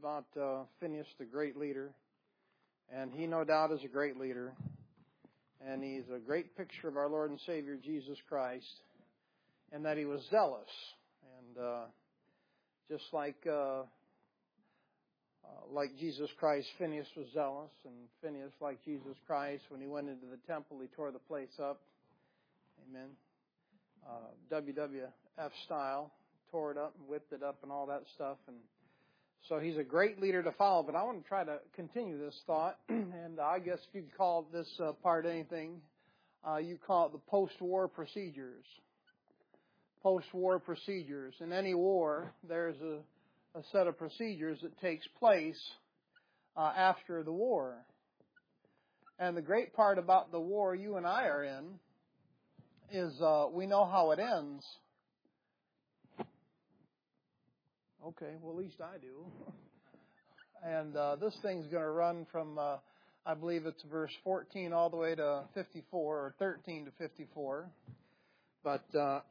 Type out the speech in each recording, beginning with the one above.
about Phineas, the great leader. And he no doubt is a great leader. And he's a great picture of our Lord and Savior, Jesus Christ. And that he was zealous. And just like Jesus Christ, Phineas was zealous. And Phineas, like Jesus Christ, when he went into the temple, he tore the place up. Amen. WWF style. Tore it up and whipped it up and all that stuff. And so he's a great leader to follow. But I want to try to continue this thought. And I guess if you could call this part anything, you call it the post-war procedures. Post-war procedures. In any war, there's a set of procedures that takes place after the war. And the great part about the war you and I are in is we know how it ends. Okay, well, at least I do. And this thing's going to run from, I believe it's verse 14 all the way to 54, or 13 to 54. But,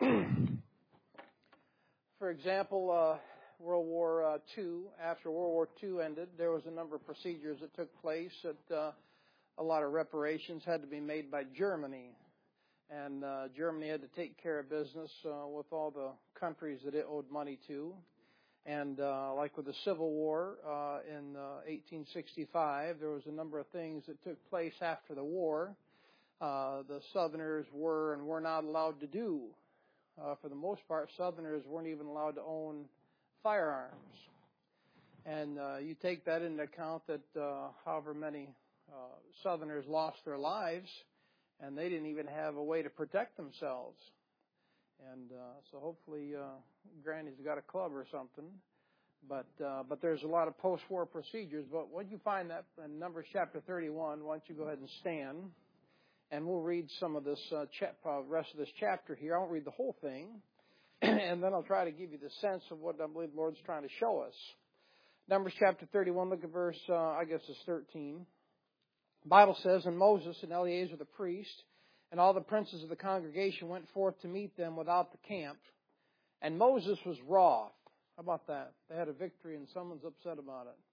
for example, World War II, after World War II ended, there was a number of procedures that took place that a lot of reparations had to be made by Germany. And Germany had to take care of business with all the countries that it owed money to. And like with the Civil War in 1865, there was a number of things that took place after the war. The Southerners were and were not allowed to do. For the most part, Southerners weren't even allowed to own firearms. And you take that into account that however many Southerners lost their lives, and they didn't even have a way to protect themselves. And so hopefully Granny's got a club or something. But there's a lot of post-war procedures. But when you find that in Numbers chapter 31, why don't you go ahead and stand. And we'll read some of this rest of this chapter here. I won't read the whole thing. And then I'll try to give you the sense of what I believe the Lord's trying to show us. Numbers chapter 31, look at verse, I guess it's 13. The Bible says, And Moses and Eleazar the priest and all the princes of the congregation went forth to meet them without the camp. And Moses was wroth. How about that? They had a victory and someone's upset about it.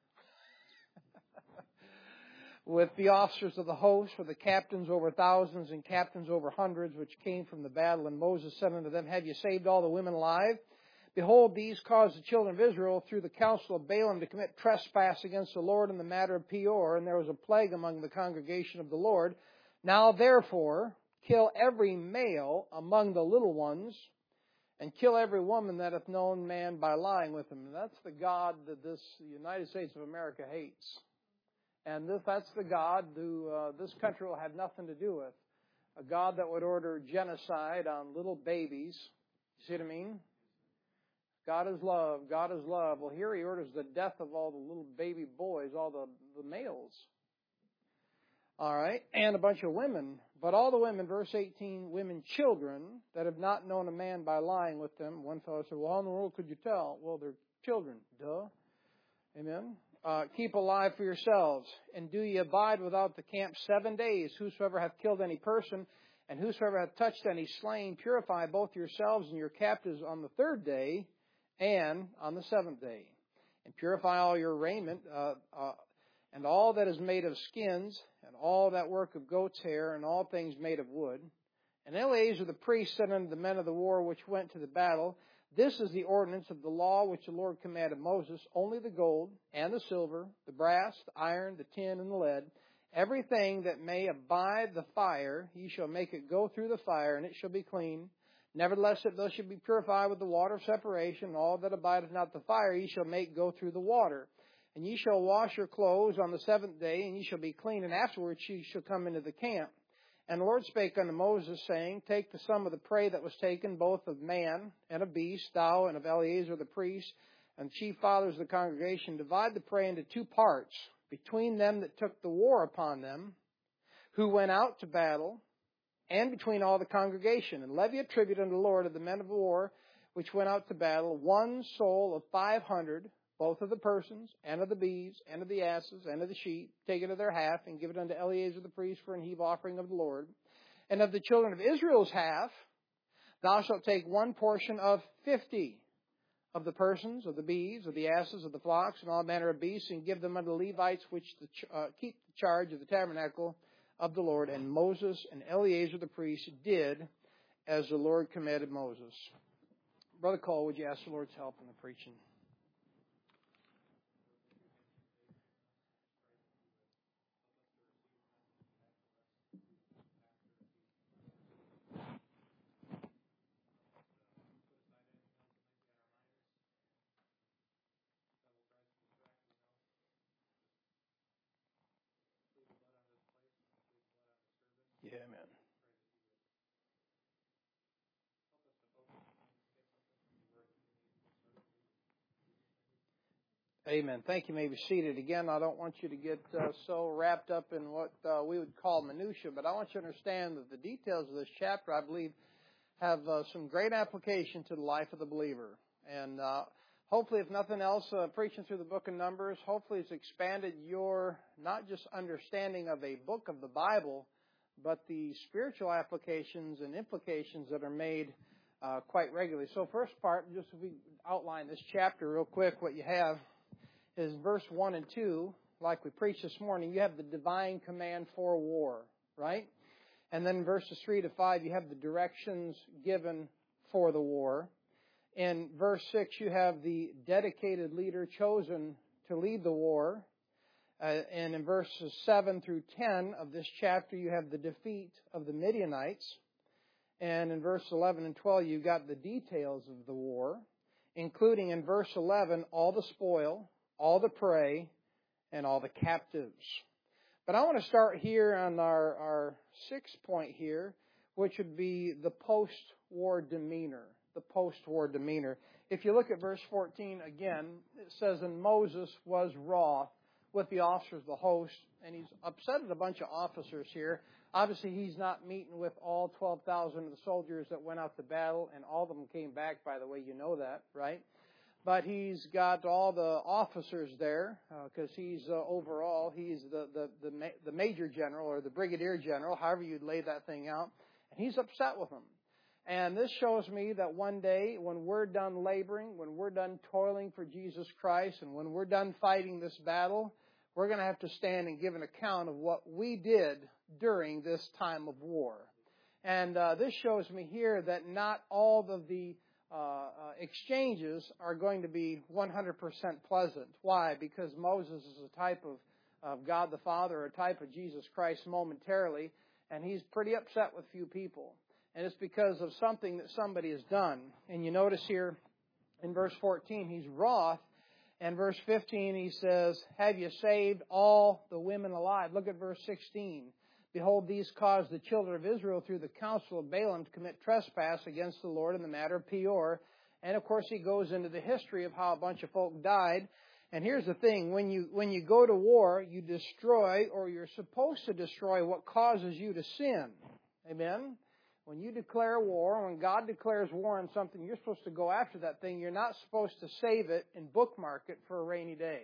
With the officers of the host, with the captains over thousands and captains over hundreds, which came from the battle. And Moses said unto them, Have you saved all the women alive? Behold, these caused the children of Israel through the counsel of Balaam to commit trespass against the Lord in the matter of Peor. And there was a plague among the congregation of the Lord. Now therefore, kill every male among the little ones, and kill every woman that hath known man by lying with him. And that's the God that the United States of America hates. And that's the God who this country will have nothing to do with. A God that would order genocide on little babies. You see what I mean? God is love. God is love. Well, here he orders the death of all the little baby boys, all the males. All right, and a bunch of women. But all the women, verse 18, women, children, that have not known a man by lying with them. One fellow said, Well, how in the world could you tell? Well, they're children. Duh. Amen. Keep alive for yourselves, and do ye abide without the camp 7 days. Whosoever hath killed any person, and whosoever hath touched any slain, purify both yourselves and your captives on the 3rd day, and on the 7th day. And purify all your raiment, and all that is made of skins, and all that work of goat's hair, and all things made of wood. And Eleazar the priest said unto the men of the war which went to the battle, This is the ordinance of the law which the Lord commanded Moses, only the gold, and the silver, the brass, the iron, the tin, and the lead, everything that may abide the fire, ye shall make it go through the fire, and it shall be clean. Nevertheless, if those should be purified with the water of separation, all that abideth not the fire, ye shall make go through the water. And ye shall wash your clothes on the 7th day, and ye shall be clean, and afterwards ye shall come into the camp. And the Lord spake unto Moses, saying, Take the sum of the prey that was taken, both of man and of beast, thou and of Eleazar the priest, and the chief fathers of the congregation, divide the prey into 2 parts, between them that took the war upon them, who went out to battle, and between all the congregation. And levy a tribute unto the Lord of the men of war, which went out to battle, 1 soul of 500, both of the persons, and of the beeves, and of the asses, and of the sheep, take it of their half, and give it unto Eleazar the priest for an heave offering of the Lord. And of the children of Israel's half, thou shalt take 1 portion of 50 of the persons, of the beeves, of the asses, of the flocks, and all manner of beasts, and give them unto the Levites, which keep the charge of the tabernacle of the Lord. And Moses and Eleazar the priest did as the Lord commanded Moses. Brother Cole, would you ask the Lord's help in the preaching? Yeah, amen. Amen. Thank you. You may be seated. Again, I don't want you to get so wrapped up in what we would call minutia, but I want you to understand that the details of this chapter, I believe, have some great application to the life of the believer. And hopefully, if nothing else, preaching through the book of Numbers, hopefully it's expanded your not just understanding of a book of the Bible, but the spiritual applications and implications that are made quite regularly. So first part, just if we outline this chapter real quick, what you have is verse 1 and 2, like we preached this morning, you have the divine command for war, right? And then verses 3 to 5, you have the directions given for the war. In verse 6, you have the dedicated leader chosen to lead the war. And in verses 7 through 10 of this chapter, you have the defeat of the Midianites. And in verse 11 and 12, you got the details of the war, including in verse 11, all the spoil, all the prey, and all the captives. But I want to start here on our sixth point here, which would be the post-war demeanor. The post-war demeanor. If you look at verse 14 again, it says, and Moses was wroth with the officers of the host, and he's upset at a bunch of officers here. Obviously, he's not meeting with all 12,000 of the soldiers that went out to battle, and all of them came back, by the way, you know that, right? But he's got all the officers there, because he's overall, he's the major general, or the brigadier general, however you'd lay that thing out, and he's upset with them. And this shows me that one day, when we're done laboring, when we're done toiling for Jesus Christ, and when we're done fighting this battle, we're going to have to stand and give an account of what we did during this time of war. And this shows me here that not all of the exchanges are going to be 100% pleasant. Why? Because Moses is a type of God the Father, or a type of Jesus Christ momentarily, and he's pretty upset with few people. And it's because of something that somebody has done. And you notice here in verse 14, he's wroth. And verse 15, he says, have you saved all the women alive? Look at verse 16. Behold, these caused the children of Israel through the counsel of Balaam to commit trespass against the Lord in the matter of Peor. And of course, he goes into the history of how a bunch of folk died. And here's the thing, when you go to war, you destroy, or you're supposed to destroy, what causes you to sin. Amen? When you declare war, when God declares war on something, you're supposed to go after that thing. You're not supposed to save it and bookmark it for a rainy day.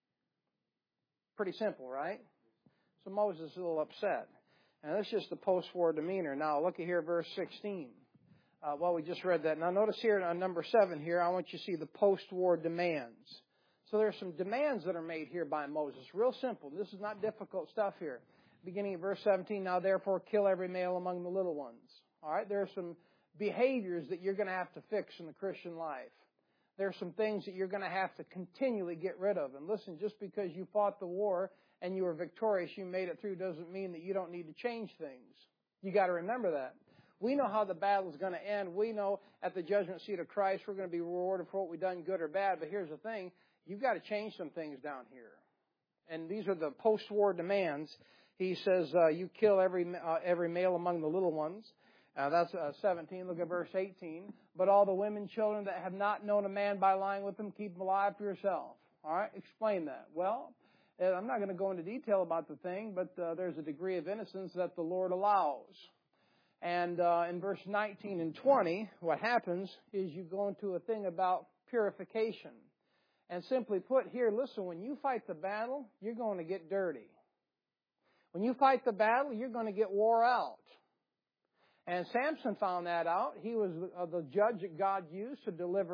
Pretty simple, right? So Moses is a little upset. And that's just the post-war demeanor. Now, look at here, verse 16. We just read that. Now, notice here on number 7 here, I want you to see the post-war demands. So there's some demands that are made here by Moses. Real simple. This is not difficult stuff here. Beginning of verse 17, now therefore kill every male among the little ones. All right, there are some behaviors that you're going to have to fix in the Christian life. There are some things that you're going to have to continually get rid of. And listen, just because you fought the war and you were victorious, you made it through, doesn't mean that you don't need to change things. You got to remember that. We know how the battle is going to end. We know at the judgment seat of Christ we're going to be rewarded for what we've done, good or bad. But here's the thing, you've got to change some things down here. And these are the post-war demands. He says, you kill every male among the little ones. That's 17. Look at verse 18. But all the women, children that have not known a man by lying with them, keep them alive for yourself. All right, explain that. Well, I'm not going to go into detail about the thing, but there's a degree of innocence that the Lord allows. And in verse 19 and 20, what happens is you go into a thing about purification. And simply put here, listen, when you fight the battle, you're going to get dirty. When you fight the battle, you're going to get wore out. And Samson found that out. He was the judge that God used to deliver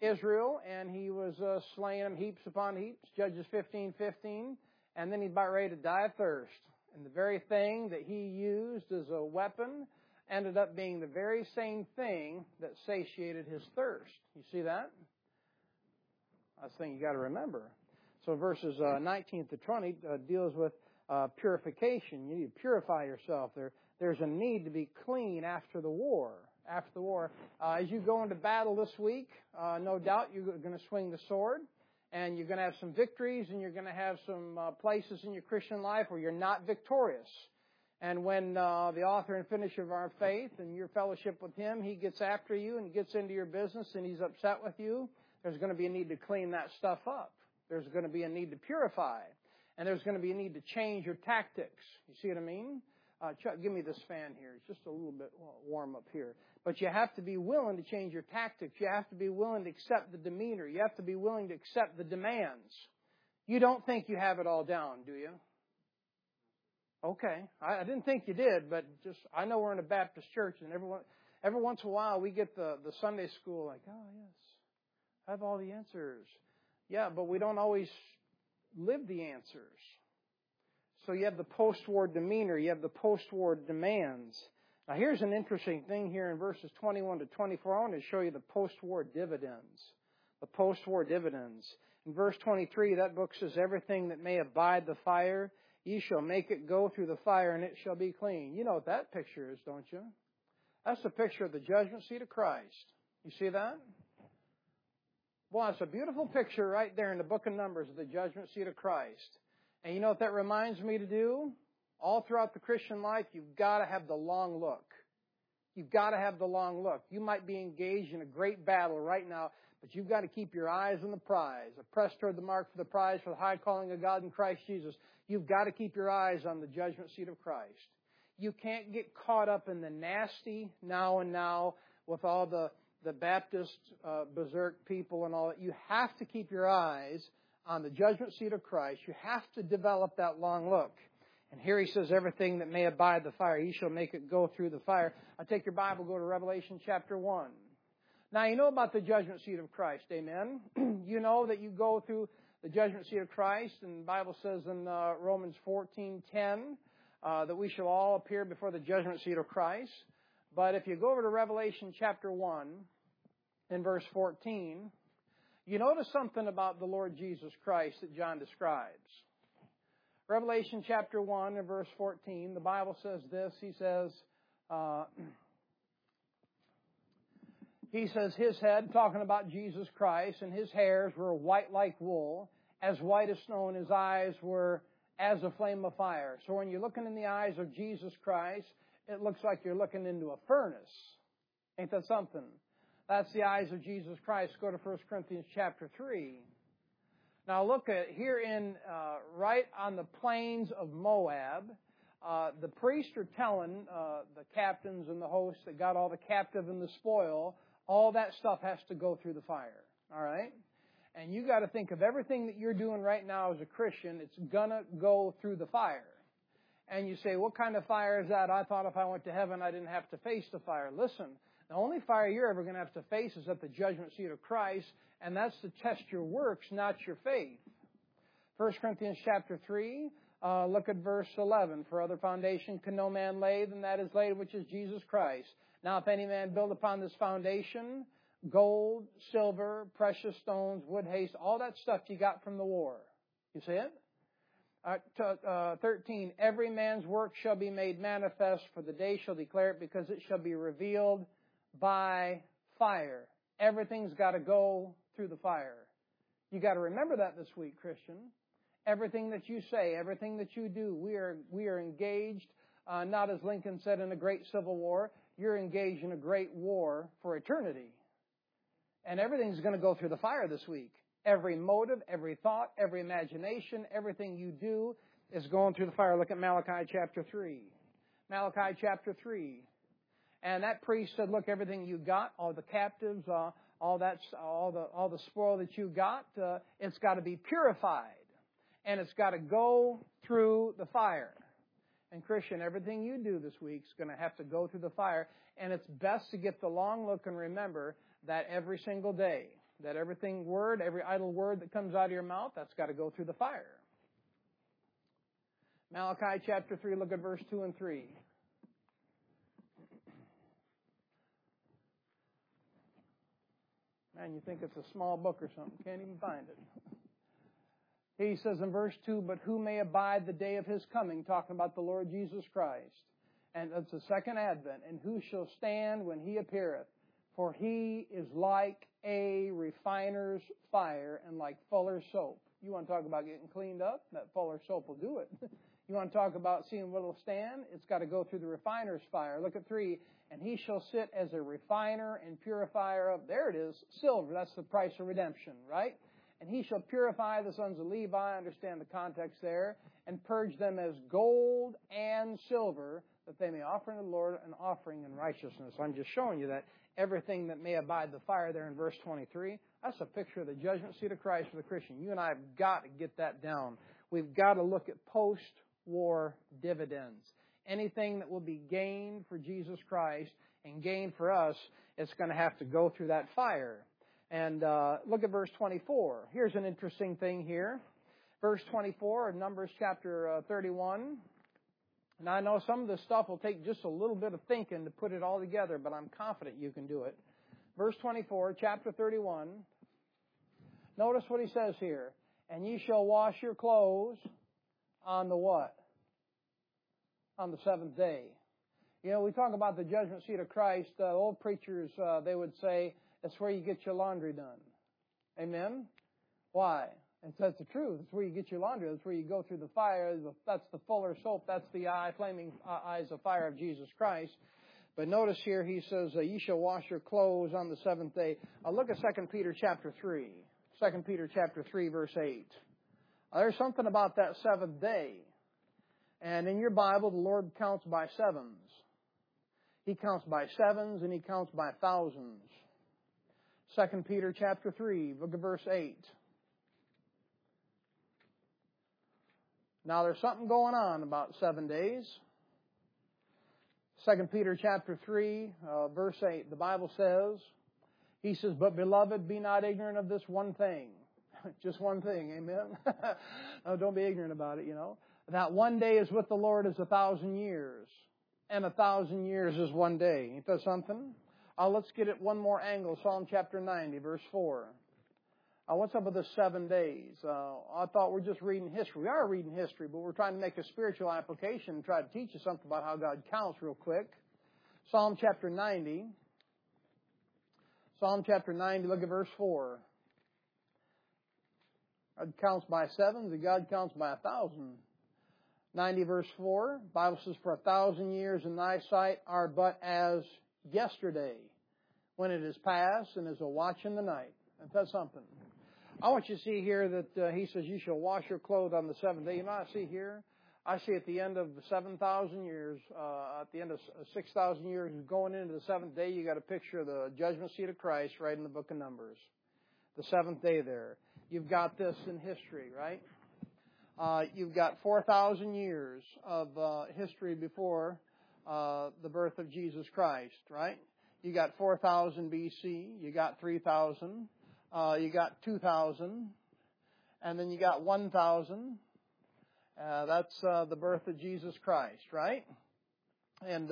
Israel, and he was slaying them heaps upon heaps, Judges 15:15, and then he's about ready to die of thirst. And the very thing that he used as a weapon ended up being the very same thing that satiated his thirst. You see that? That's the thing you got to remember. So verses 19 to 20 deals with purification. You need to purify yourself. There's a need to be clean after the war. After the war, as you go into battle this week, no doubt you're going to swing the sword, and you're going to have some victories, and you're going to have some places in your Christian life where you're not victorious. And when the author and finisher of our faith and your fellowship with Him, He gets after you and gets into your business and He's upset with you, there's going to be a need to clean that stuff up. There's going to be a need to purify. And there's going to be a need to change your tactics. You see what I mean? Chuck, give me this fan here. It's just a little bit warm up here. But you have to be willing to change your tactics. You have to be willing to accept the demeanor. You have to be willing to accept the demands. You don't think you have it all down, do you? Okay. I didn't think you did, but I know we're in a Baptist church, and every once in a while we get the Sunday school like, oh, yes, I have all the answers. Yeah, but we don't always live the answers. So you have the post-war demeanor. You have the post-war demands. Now here's an interesting thing here in verses 21 to 24. I want to show you the post-war dividends. The post-war dividends. In verse 23, that book says, everything that may abide the fire, ye shall make it go through the fire, and it shall be clean. You know what that picture is, don't you? That's a picture of the judgment seat of Christ. You see that? Well, it's a beautiful picture right there in the book of Numbers of the judgment seat of Christ. And you know what that reminds me to do? All throughout the Christian life, you've got to have the long look. You've got to have the long look. You might be engaged in a great battle right now, but you've got to keep your eyes on the prize. Press toward the mark for the prize for the high calling of God in Christ Jesus. You've got to keep your eyes on the judgment seat of Christ. You can't get caught up in the nasty now and now with all the Baptist berserk people and all that. You have to keep your eyes on the judgment seat of Christ. You have to develop that long look. And here he says, everything that may abide the fire, ye shall make it go through the fire. I'll take your Bible, go to Revelation chapter 1. Now, you know about the judgment seat of Christ, amen? You know that you go through the judgment seat of Christ, and the Bible says in Romans 14:10 that we shall all appear before the judgment seat of Christ. But if you go over to Revelation chapter 1, in verse 14, you notice something about the Lord Jesus Christ that John describes. Revelation chapter 1 and verse 14, the Bible says this. He says, his head, talking about Jesus Christ, and his hairs were white like wool, as white as snow, and his eyes were as a flame of fire. So when you're looking in the eyes of Jesus Christ, it looks like you're looking into a furnace. Ain't that something? That's the eyes of Jesus Christ. Go to 1 Corinthians chapter 3. Now look at here in right on the plains of Moab. The priests are telling the captains and the hosts that got all the captive and the spoil, all that stuff has to go through the fire. All right? And you got to think of everything that you're doing right now as a Christian, it's going to go through the fire. And you say, what kind of fire is that? I thought if I went to heaven, I didn't have to face the fire. Listen, the only fire you're ever going to have to face is at the judgment seat of Christ, and that's to test your works, not your faith. 1 Corinthians chapter 3, look at verse 11. For other foundation can no man lay than that is laid, which is Jesus Christ. Now if any man build upon this foundation, gold, silver, precious stones, wood, haste, all that stuff you got from the war. You see it? 13, every man's work shall be made manifest, for the day shall declare it, because it shall be revealed by fire. Everything's got to go through the fire. You got to remember that this week, Christian. Everything that you say, everything that you do, we are engaged, not as Lincoln said, in a great civil war. You're engaged in a great war for eternity. And everything's going to go through the fire this week. Every motive, every thought, every imagination, everything you do is going through the fire. Look at Malachi chapter 3. Malachi chapter 3. And that priest said, look, everything you got, all the captives, all the spoil that you got, it's got to be purified. And it's got to go through the fire. And Christian, everything you do this week is going to have to go through the fire. And it's best to get the long look and remember that every single day, that every idle word that comes out of your mouth, that's got to go through the fire. Malachi chapter 3, look at verse 2 and 3. Man, you think it's a small book or something. Can't even find it. He says in verse 2, but who may abide the day of His coming, talking about the Lord Jesus Christ. And that's the second advent. And who shall stand when He appeareth? For He is like a refiner's fire and like fuller's soap. You want to talk about getting cleaned up? That fuller's soap will do it. You want to talk about seeing what will stand? It's got to go through the refiner's fire. Look at 3. And He shall sit as a refiner and purifier of, there it is, silver. That's the price of redemption, right? And He shall purify the sons of Levi, understand the context there, and purge them as gold and silver, that they may offer unto the Lord an offering in righteousness. I'm just showing you that everything that may abide the fire there in verse 23, that's a picture of the judgment seat of Christ for the Christian. You and I have got to get that down. We've got to look at post-war dividends. Anything that will be gained for Jesus Christ and gained for us, it's going to have to go through that fire. And look at verse 24. Here's an interesting thing here. Verse 24 of Numbers chapter 31. And I know some of this stuff will take just a little bit of thinking to put it all together, but I'm confident you can do it. Verse 24, chapter 31. Notice what he says here. And ye shall wash your clothes on the what? On the seventh day. You know, we talk about the judgment seat of Christ. Old preachers, they would say, that's where you get your laundry done. Amen? Why? That's the truth. It's where you get your laundry. That's where you go through the fire. That's the fuller soap. That's the flaming eyes of fire of Jesus Christ. But notice here he says, ye shall wash your clothes on the seventh day. Look at 2 Peter chapter 3. 2 Peter chapter 3, verse 8. There's something about that seventh day. And in your Bible, the Lord counts by sevens. He counts by sevens and He counts by thousands. 2 Peter chapter 3, look at verse 8. Now there's something going on about 7 days. 2 Peter chapter 3, verse 8, the Bible says, he says, but beloved, be not ignorant of this one thing. Just one thing, amen? Oh, don't be ignorant about it, you know. That one day is with the Lord as 1,000 years. And 1,000 years is one day. Ain't that something? Let's get it one more angle. Psalm chapter 90, verse 4. What's up with the 7 days? I thought we're just reading history. We are reading history, but we're trying to make a spiritual application and try to teach you something about how God counts real quick. Psalm chapter 90. Psalm chapter 90, look at verse 4. God counts by sevens and God counts by 1,000. 90 verse 4, Bible says, for 1,000 years in thy sight are but as yesterday, when it is past and is a watch in the night. And that's something. I want you to see here that he says, you shall wash your clothes on the seventh day. You know what I see here? I see at the end of 7,000 years, at the end of 6,000 years, going into the seventh day, you got a picture of the judgment seat of Christ right in the book of Numbers. The seventh day there. You've got this in history, right? You've got 4,000 years of history before the birth of Jesus Christ, right? You got 4,000 BC, you got 3,000, you got 2,000, and then you got 1,000. That's the birth of Jesus Christ, right? And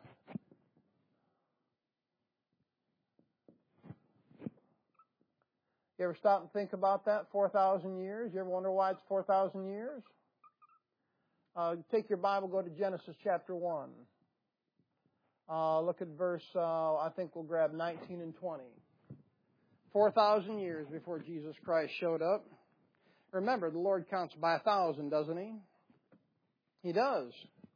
you ever stop and think about that? 4,000 years. You ever wonder why it's 4,000 years? Take your Bible, go to Genesis chapter 1. Look at verse, I think we'll grab 19 and 20. 4,000 years before Jesus Christ showed up. Remember, the Lord counts by 1,000, doesn't He? He does.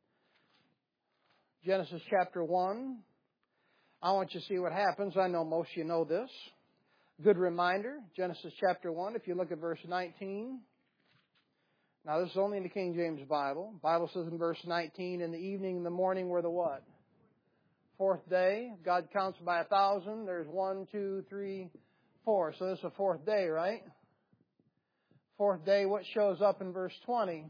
Genesis chapter 1. I want you to see what happens. I know most of you know this. Good reminder, Genesis chapter 1, if you look at verse 19. Now, this is only in the King James Bible. The Bible says in verse 19, in the evening and the morning were the what? Fourth day. God counts by 1,000. There's 1, 2, 3, 4. So this is the fourth day, right? Fourth day, what shows up in verse 20?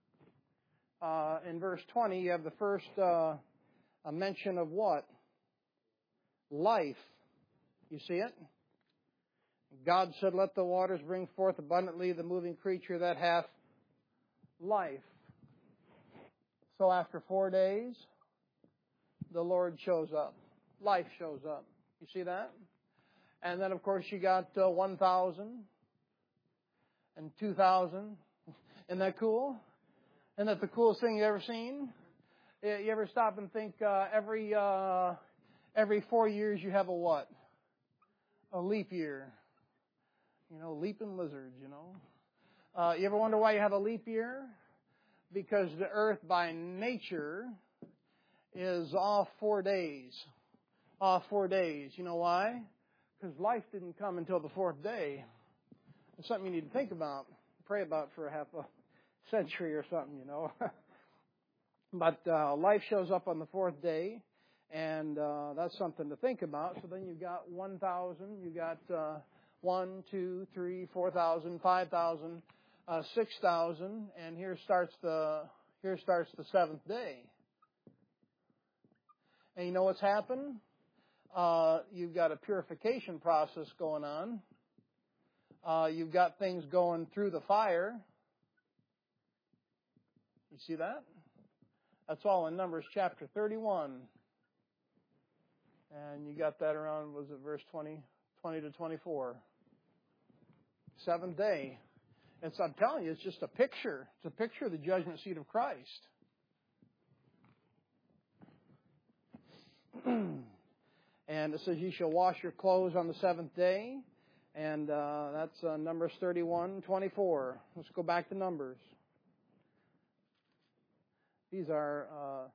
In verse 20, you have the first a mention of what? Life. You see it? God said, let the waters bring forth abundantly the moving creature that hath life. So after 4 days, the Lord shows up. Life shows up. You see that? And then, of course, you got 1,000 and 2,000. Isn't that cool? Isn't that the coolest thing you ever seen? You ever stop and think every 4 years you have a what? A leap year. You know, leaping lizards, you know. You ever wonder why you have a leap year? Because the earth by nature is off 4 days. Off 4 days. You know why? Because life didn't come until the 4th day. It's something you need to think about, pray about for half a century or something, you know. But life shows up on the 4th day, and that's something to think about. So then you've got 1,000, you got 1, 2, 3, 4,000, 5,000, 6,000, and here starts the 7th day. And you know what's happened? You've got a purification process going on. You've got things going through the fire. You see that? That's all in Numbers chapter 31. And you got that around, was it verse 20 to 24? 7th day. I'm telling you, it's just a picture. It's a picture of the judgment seat of Christ. And it says, you shall wash your clothes on the 7th day. And that's Numbers 31:24. Let's go back to Numbers. These are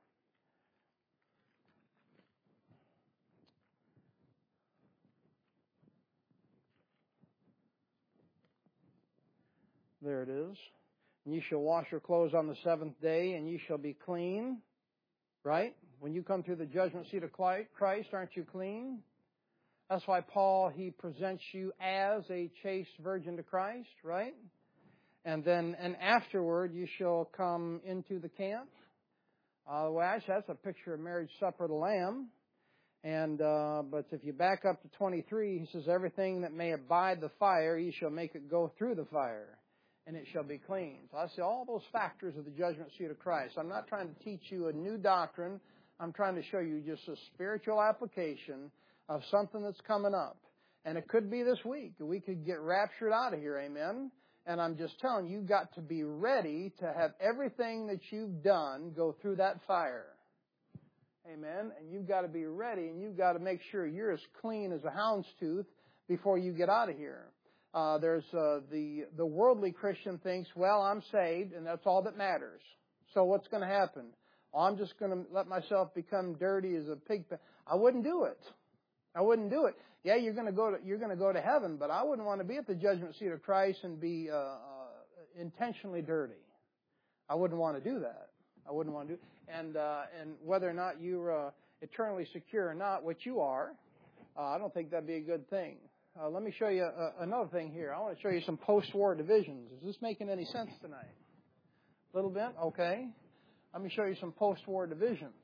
there it is. And you shall wash your clothes on the 7th day, and you shall be clean. Right? When you come through the judgment seat of Christ, aren't you clean? That's why Paul, he presents you as a chaste virgin to Christ, right? And afterward, you shall come into the camp. Well, actually, that's a picture of marriage supper of the Lamb. And but if you back up to 23, he says, everything that may abide the fire, you shall make it go through the fire, and it shall be clean. So I see all those factors of the judgment seat of Christ. I'm not trying to teach you a new doctrine. I'm trying to show you just a spiritual application of something that's coming up. And it could be this week. We could get raptured out of here, amen? And I'm just telling you, you've got to be ready to have everything that you've done go through that fire. Amen? And you've got to be ready, and you've got to make sure you're as clean as a hound's tooth before you get out of here. There's the worldly Christian thinks, well, I'm saved, and that's all that matters. So what's going to happen? I'm just going to let myself become dirty as a pig. I wouldn't do it. I wouldn't do it. Yeah, you're going to go to heaven, but I wouldn't want to be at the judgment seat of Christ and be intentionally dirty. I wouldn't want to do that. I wouldn't want to do. And whether or not you're eternally secure or not, which you are, I don't think that'd be a good thing. Let me show you another thing here. I want to show you some post-war divisions. Is this making any sense tonight? A little bit? Okay. Let me show you some post-war divisions.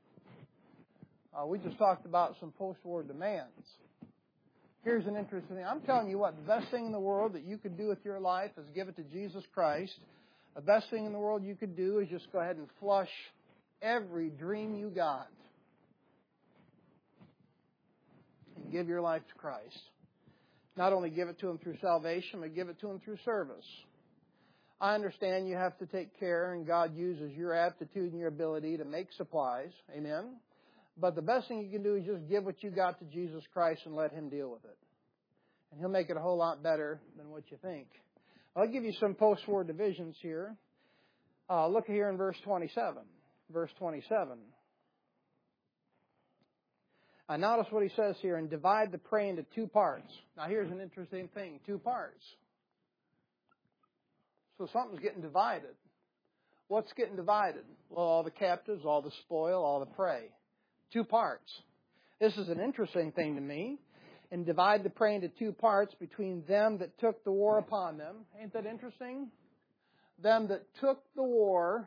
We just talked about some post-war demands. Here's an interesting thing. I'm telling you what, the best thing in the world that you could do with your life is give it to Jesus Christ. The best thing in the world you could do is just go ahead and flush every dream you got and give your life to Christ. Not only give it to Him through salvation, but give it to Him through service. I understand you have to take care, and God uses your aptitude and your ability to make supplies. Amen? But the best thing you can do is just give what you got to Jesus Christ and let Him deal with it. And He'll make it a whole lot better than what you think. I'll give you some post-war divisions here. Look here in verse 27. Verse 27. Notice what he says here, and divide the prey into 2 parts. Now here's an interesting thing, 2 parts. So something's getting divided. What's getting divided? Well, all the captives, all the spoil, all the prey. 2 parts. This is an interesting thing to me. And divide the prey into 2 parts between them that took the war upon them. Ain't that interesting? Them that took the war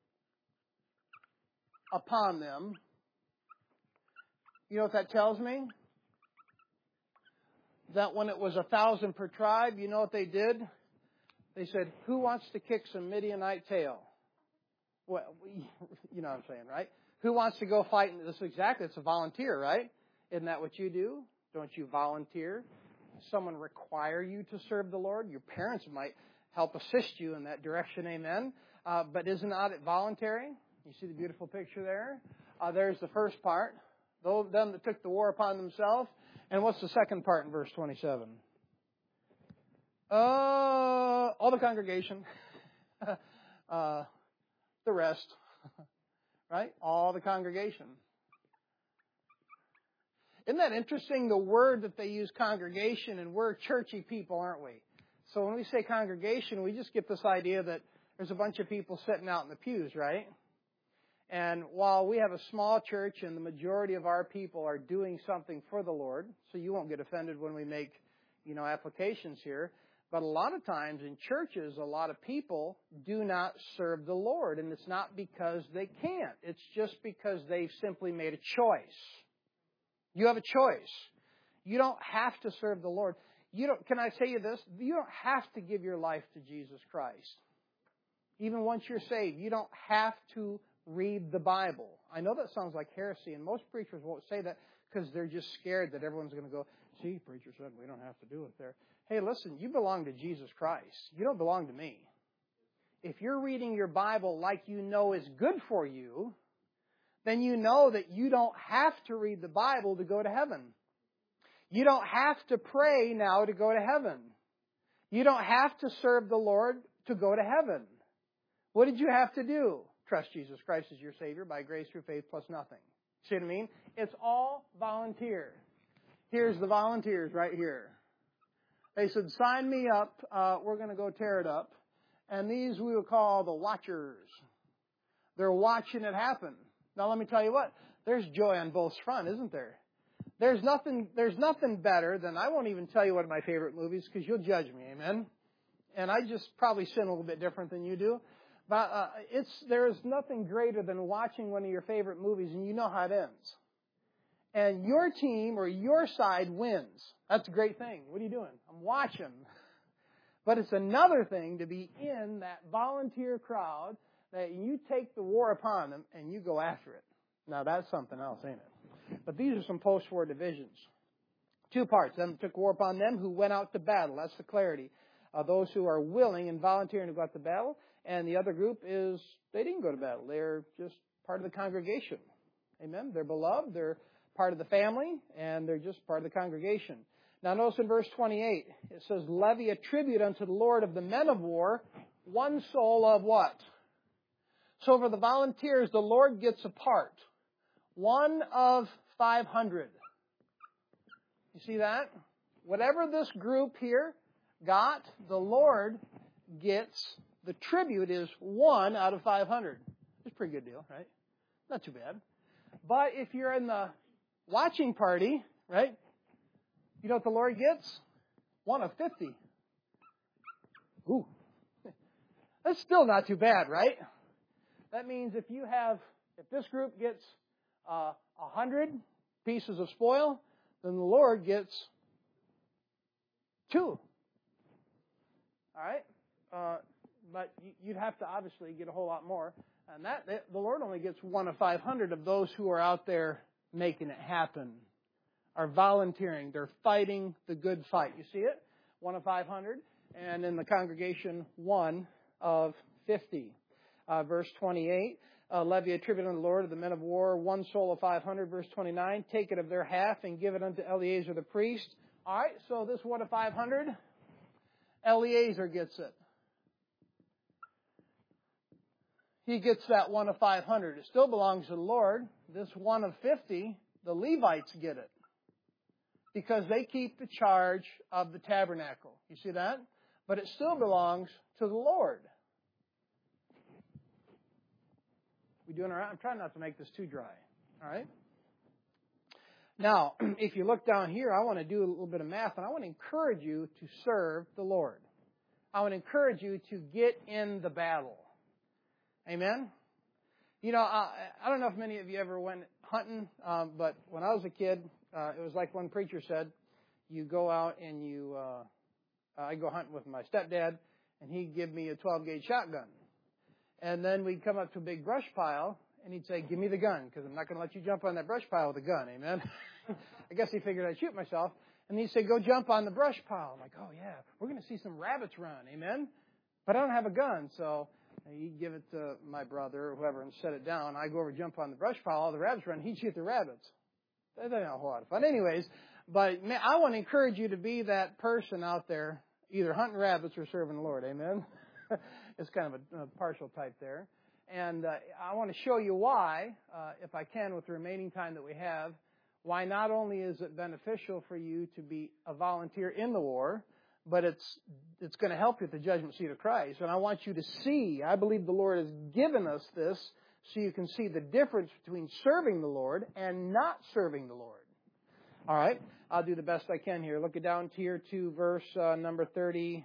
upon them. You know what that tells me? that when it was 1,000 per tribe, you know what they did? They said, who wants to kick some Midianite tail? Well, you know what I'm saying, right? Who wants to go fight? This is exactly, it's a volunteer, right? Isn't that what you do? Don't you volunteer? Someone require you to serve the Lord? Your parents might help assist you in that direction, amen? But isn't it voluntary? You see the beautiful picture there? There's the first part. Those them that took the war upon themselves. And what's the second part in verse 27? All the congregation. The rest. Right? All the congregation. Isn't that interesting? The word that they use, congregation, and we're churchy people, aren't we? So when we say congregation, we just get this idea that there's a bunch of people sitting out in the pews, right? And while we have a small church and the majority of our people are doing something for the Lord, so you won't get offended when we make, applications here, but a lot of times in churches, a lot of people do not serve the Lord, and it's not because they can't. It's just because they've simply made a choice. You have a choice. You don't have to serve the Lord. Can I say you this? You don't have to give your life to Jesus Christ. Even once you're saved, you don't have to read the Bible. I know that sounds like heresy, and most preachers won't say that because they're just scared that everyone's going to go, see, preacher said we don't have to do it there. Hey, listen, you belong to Jesus Christ. You don't belong to me. If you're reading your Bible like you know is good for you, then you know that you don't have to read the Bible to go to heaven. You don't have to pray now to go to heaven. You don't have to serve the Lord to go to heaven. What did you have to do? Trust Jesus Christ as your Savior by grace through faith plus nothing. See what I mean? It's all volunteer. Here's the volunteers right here. They said, sign me up. We're going to go tear it up. And these we will call the watchers. They're watching it happen. Now let me tell you what. There's joy on both fronts, isn't there? There's nothing better than, I won't even tell you one of my favorite movies because you'll judge me, amen? And I just probably sin a little bit different than you do. But there is nothing greater than watching one of your favorite movies and you know how it ends. And your team or your side wins. That's a great thing. What are you doing? I'm watching. But it's another thing to be in that volunteer crowd that you take the war upon them and you go after it. Now that's something else, ain't it? But these are some post-war divisions. Two parts. Them took war upon them who went out to battle. That's the clarity. Those who are willing and volunteering to go out to battle. And the other group is, they didn't go to battle. They're just part of the congregation. Amen? They're beloved. They're part of the family. And they're just part of the congregation. Now notice in verse 28, it says, levy a tribute unto the Lord of the men of war, one soul of what? So for the volunteers, the Lord gets a part. One of 500. You see that? Whatever this group here got, the Lord gets, the tribute is 1 out of 500. It's a pretty good deal, right? Not too bad. But if you're in the watching party, right? You know what the Lord gets? 1 of 50. Ooh. That's still not too bad, right? That means if this group gets 100 pieces of spoil, then the Lord gets 2. All right? But you'd have to obviously get a whole lot more. And the Lord only gets 1 of 500 of those who are out there making it happen, are volunteering. They're fighting the good fight. You see it? 1 of 500. And in the congregation, 1 of 50. Verse 28, levy a tribute unto the Lord of the men of war, 1 soul of 500. Verse 29, take it of their half and give it unto Eleazar the priest. All right, so this 1 of 500, Eleazar gets it. He gets that 1 of 500. It still belongs to the Lord. This 1 of 50, the Levites get it. Because they keep the charge of the tabernacle. You see that? But it still belongs to the Lord. We doing all right? I'm trying not to make this too dry. All right? Now, if you look down here, I want to do a little bit of math, and I want to encourage you to serve the Lord. I want to encourage you to get in the battle. Amen? You know, I don't know if many of you ever went hunting, but when I was a kid, it was like one preacher said, you go out and I go hunting with my stepdad, and he'd give me a 12-gauge shotgun. And then we'd come up to a big brush pile, and he'd say, give me the gun, because I'm not going to let you jump on that brush pile with a gun, amen? I guess he figured I'd shoot myself. And he'd say, go jump on the brush pile. I'm like, oh, yeah, we're going to see some rabbits run, amen? But I don't have a gun, so he'd give it to my brother or whoever and set it down. I go over and jump on the brush pile, all the rabbits run, he'd shoot the rabbits. That's not a whole lot of fun. Anyways, but man, I want to encourage you to be that person out there, either hunting rabbits or serving the Lord, amen? It's kind of a partial type there. And I want to show you why, if I can, with the remaining time that we have, why not only is it beneficial for you to be a volunteer in the war, but it's going to help you at the judgment seat of Christ. And I want you to see, I believe the Lord has given us this so you can see the difference between serving the Lord and not serving the Lord. All right, I'll do the best I can here. Look it down here to verse number 36.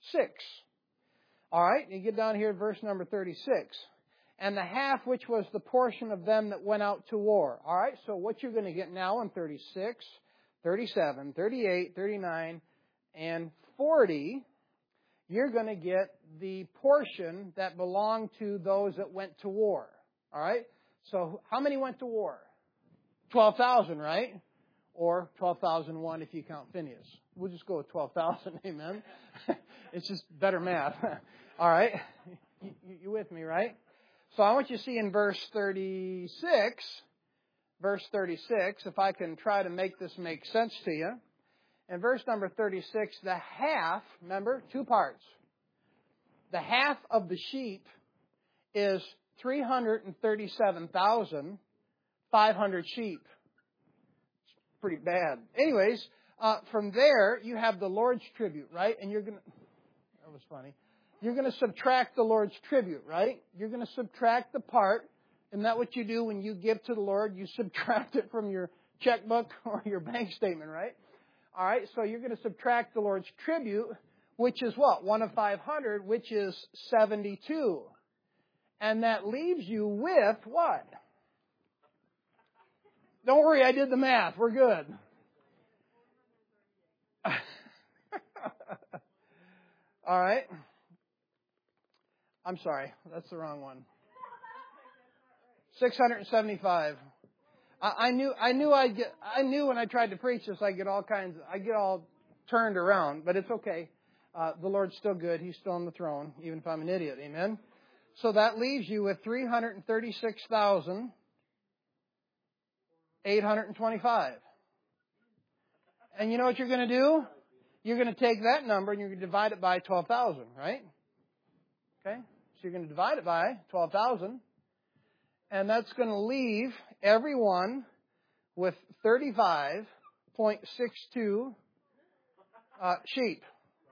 All right, you get down here to verse number 36. And the half which was the portion of them that went out to war. All right, so what you're going to get now in 36, 37, 38, 39, and 40, you're going to get the portion that belonged to those that went to war. All right, so how many went to war? 12,000, right? Or 12,001 if you count Phineas. We'll just go with 12,000, amen? It's just better math. All right, you with me, right? So I want you to see in verse 36, if I can try to make this make sense to you. In verse number 36, the half, remember, two parts. The half of the sheep is 337,500 sheep. It's pretty bad. Anyways, from there, you have the Lord's tribute, right? And you're going to, that was funny. You're going to subtract the Lord's tribute, right? You're going to subtract the part. Isn't that what you do when you give to the Lord? You subtract it from your checkbook or your bank statement, right? All right, so you're going to subtract the Lord's tribute, which is what? 1 of 500, which is 72. And that leaves you with what? Don't worry, I did the math. We're good. All right. I'm sorry, that's the wrong one. 675. I knew when I tried to preach this, I get all turned around, but it's okay. The Lord's still good. He's still on the throne, even if I'm an idiot. Amen. So that leaves you with 336,825. And you know what you're going to do? You're going to take that number and you're going to divide it by 12,000, right? Okay? So you're going to divide it by 12,000. And that's going to leave everyone with 35.62 sheep.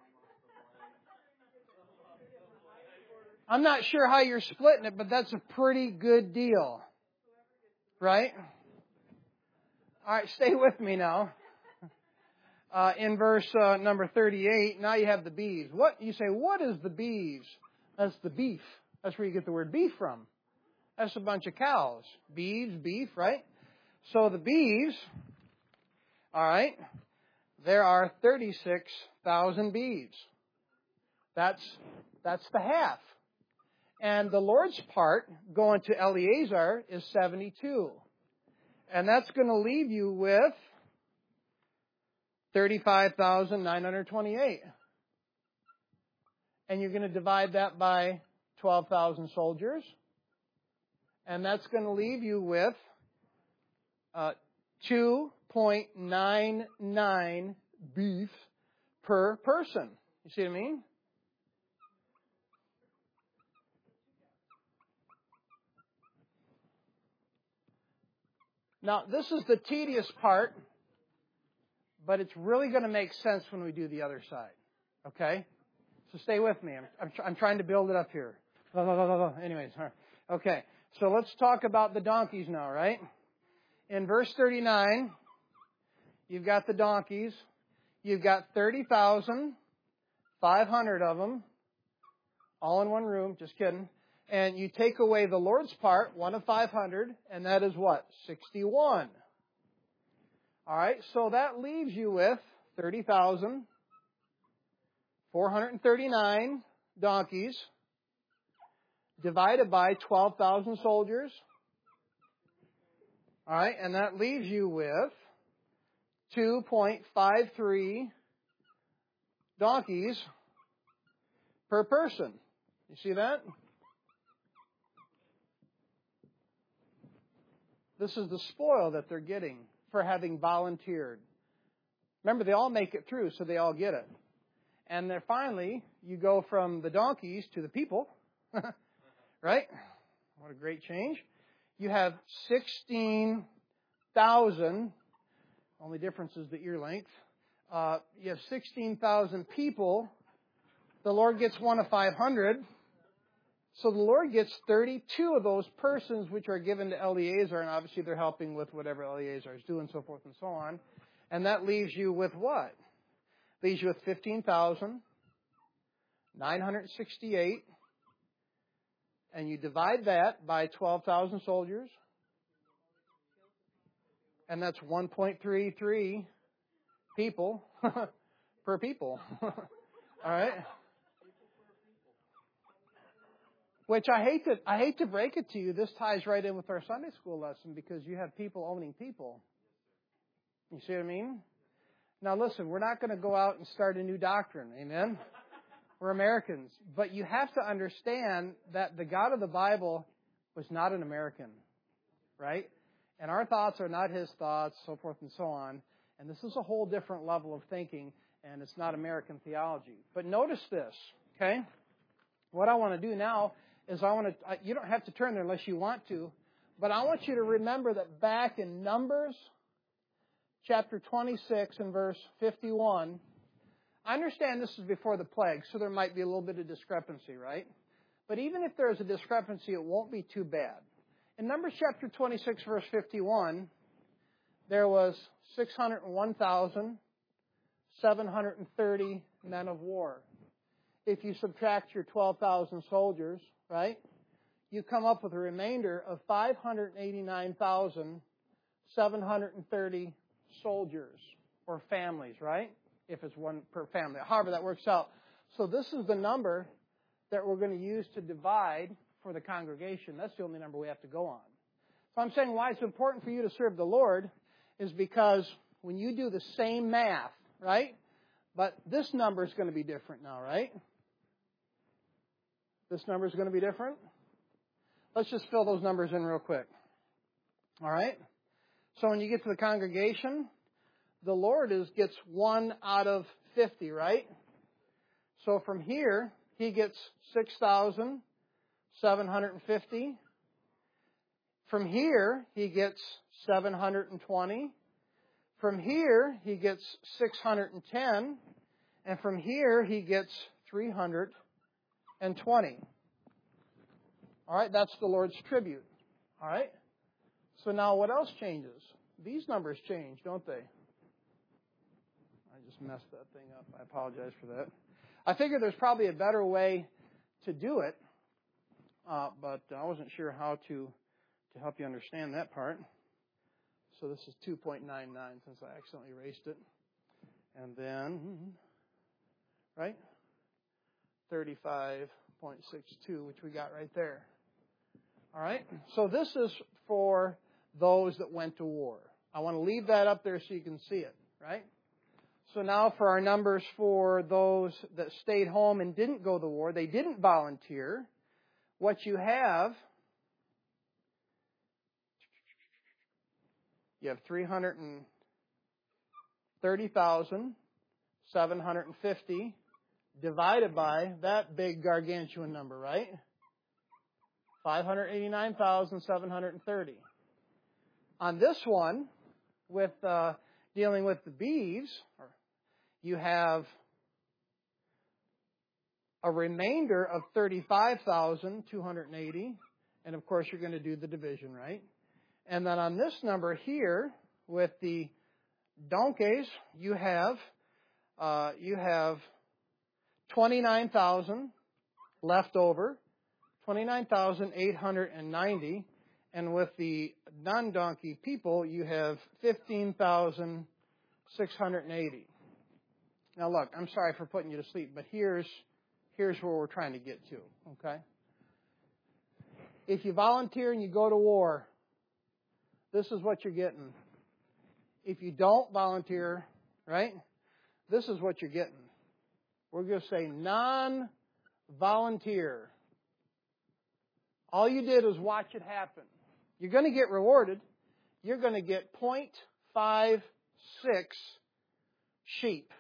I'm not sure how you're splitting it, but that's a pretty good deal. Right? All right, stay with me now. In verse number 38, now you have the beeves. You say, what is the beeves? That's the beef. That's where you get the word beef from. That's a bunch of cows. Beeves, beef, right? So the beeves, all right, there are 36,000 beeves. That's the half. And the Lord's part, going to Eleazar, is 72. And that's going to leave you with 35,928. And you're going to divide that by 12,000 soldiers. And that's going to leave you with 2.99 beef per person. You see what I mean? Now, this is the tedious part, but it's really going to make sense when we do the other side. Okay? So stay with me. I'm trying to build it up here. Anyways, all right. Okay. So let's talk about the donkeys now, right? In verse 39, you've got the donkeys. You've got 30,500 of them, all in one room. Just kidding. And you take away the Lord's part, 1 of 500, and that is what? 61. All right, so that leaves you with 30,439 donkeys divided by 12,000 soldiers. All right, and that leaves you with 2.53 donkeys per person. You see that? This is the spoil that they're getting for having volunteered. Remember, they all make it through, so they all get it. And then finally, you go from the donkeys to the people. Right? What a great change. You have 16,000. Only difference is the ear length. You have 16,000 people. The Lord gets one of 500. So the Lord gets 32 of those persons which are given to Eleazar, and obviously they're helping with whatever Eleazar is doing, so forth and so on. And that leaves you with what? Leaves you with 15,968. And you divide that by 12,000 soldiers. And that's 1.33 people per people. All right? Which I hate to break it to you, this ties right in with our Sunday school lesson because you have people owning people. You see what I mean? Now listen, we're not going to go out and start a new doctrine. Amen? We're Americans. But you have to understand that the God of the Bible was not an American. Right? And our thoughts are not His thoughts, so forth and so on. And this is a whole different level of thinking, and it's not American theology. But notice this, okay? What I want to do now is you don't have to turn there unless you want to, but I want you to remember that back in Numbers chapter 26 and verse 51, I understand this is before the plague, so there might be a little bit of discrepancy, right? But even if there's a discrepancy, it won't be too bad. In Numbers chapter 26, verse 51, there was 601,730 men of war. If you subtract your 12,000 soldiers, right, you come up with a remainder of 589,730 soldiers or families, right? If it's one per family. However that works out. So this is the number that we're going to use to divide for the congregation. That's the only number we have to go on. So I'm saying why it's important for you to serve the Lord is because when you do the same math, right? But this number is going to be different now, right? This number is going to be different. Let's just fill those numbers in real quick. All right? So when you get to the congregation, the Lord gets 1 out of 50, right? So from here, He gets 6,750. From here, He gets 720. From here, He gets 610. And from here, He gets 320. All right, that's the Lord's tribute. All right? So now what else changes? These numbers change, don't they? I just messed that thing up. I apologize for that. I figured there's probably a better way to do it, but I wasn't sure how to help you understand that part. So this is 2.99 since I accidentally erased it. And then, right, 35.62, which we got right there. All right? So this is for those that went to war. I want to leave that up there so you can see it, right? So now for our numbers for those that stayed home and didn't go to war, they didn't volunteer. What you have 330,750 divided by that big gargantuan number, right? 589,730. On this one, with dealing with the beeves, you have a remainder of 35,280, and of course you're going to do the division, right? And then on this number here, with the donkeys, you have 29,000 left over, 29,890, and with the non-donkey people, you have 15,680. Now look, I'm sorry for putting you to sleep, but here's where we're trying to get to, okay? If you volunteer and you go to war, this is what you're getting. If you don't volunteer, right, this is what you're getting. We're going to say non-volunteer. All you did was watch it happen. You're going to get rewarded. You're going to get 0.56 sheep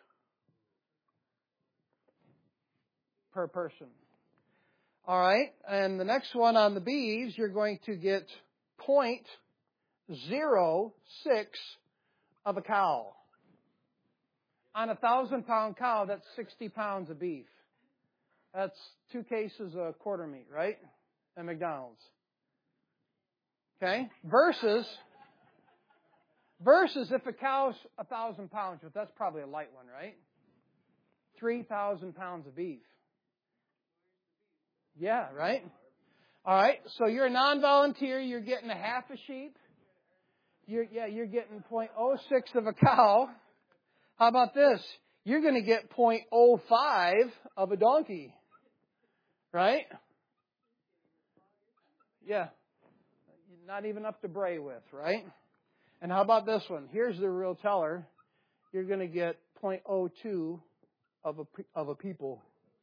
per person. All right, and the next one on the beeves, you're going to get 0.06 of a cow. On a 1,000-pound cow, that's 60 pounds of beef. That's 2 cases of quarter meat, right? At McDonald's. Okay? Versus if a cow's 1,000 pounds, but that's probably a light one, right? 3,000 pounds of beef. Yeah, right? All right, so you're a non-volunteer, you're getting a half a sheep. You're getting 0.06 of a cow. How about this? You're going to get 0.05 of a donkey. Right? Yeah. Not even up to bray with, right? And how about this one? Here's the real teller. You're going to get 0.02 of a people.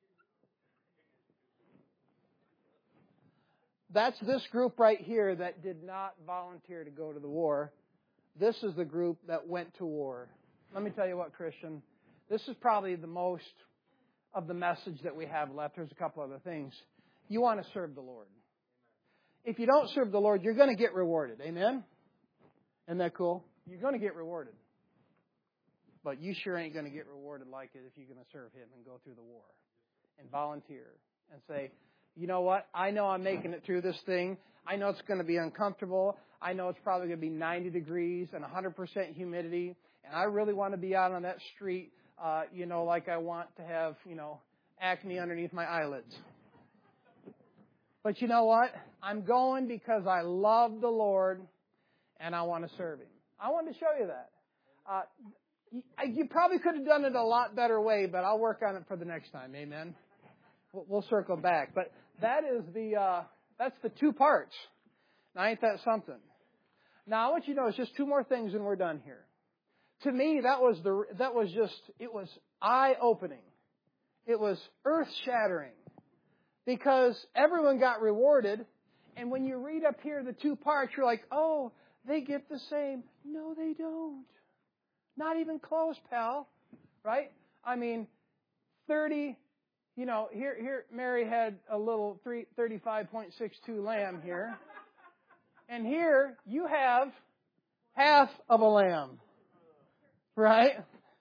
That's this group right here that did not volunteer to go to the war. This is the group that went to war. Let me tell you what, Christian, this is probably the most of the message that we have left. There's a couple other things. You want to serve the Lord. If you don't serve the Lord, you're going to get rewarded. Amen? Isn't that cool? You're going to get rewarded. But you sure ain't going to get rewarded like it if you're going to serve Him and go through the war and volunteer and say, you know what? I know I'm making it through this thing. I know it's going to be uncomfortable. I know it's probably going to be 90 degrees and 100% humidity. And I really want to be out on that street, like I want to have, acne underneath my eyelids. But you know what? I'm going because I love the Lord and I want to serve Him. I want to show you that. You probably could have done it a lot better way, but I'll work on it for the next time. Amen. We'll circle back. But that is that's the 2 parts. Now, ain't that something? Now, I want you to know it's just 2 more things and we're done here. To me, it was eye-opening. It was earth-shattering. Because everyone got rewarded, and when you read up here the 2 parts, you're like, oh, they get the same. No, they don't. Not even close, pal. Right? I mean, 30, here Mary had a little 35.62 lamb here. And here you have half of a lamb. Right?